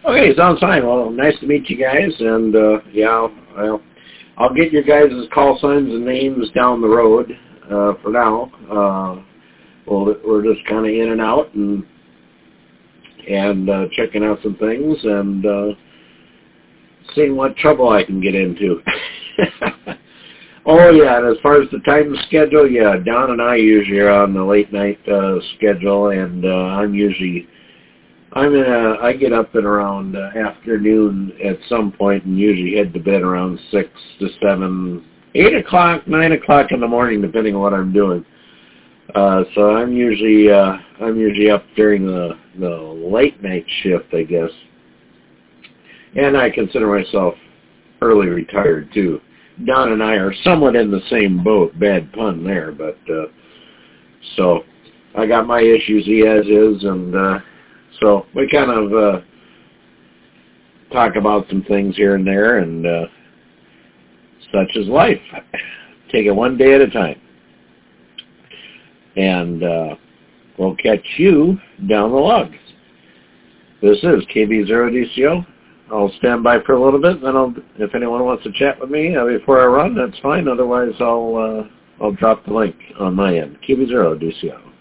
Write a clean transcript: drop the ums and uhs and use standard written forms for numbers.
Okay, sounds fine. Well, nice to meet you guys, and yeah, I'll get your guys' call signs and names down the road for now. We're just kind of in and out and checking out some things and seeing what trouble I can get into. Oh yeah, and as far as the time schedule, yeah, Don and I usually are on the late night schedule, and I get up at around afternoon at some point and usually head to bed around 6 to 7, 8 o'clock, 9 o'clock in the morning, depending on what I'm doing. So I'm usually up during the late night shift, I guess. And I consider myself early retired too. Don and I are somewhat in the same boat. Bad pun there, but so I got my issues, he has his, and so we kind of talk about some things here and there, and such is life. Take it one day at a time. And we'll catch you down the log. This is KB0DCO. I'll stand by for a little bit, then if anyone wants to chat with me before I run, that's fine. Otherwise, I'll drop the link on my end. KB0DCO.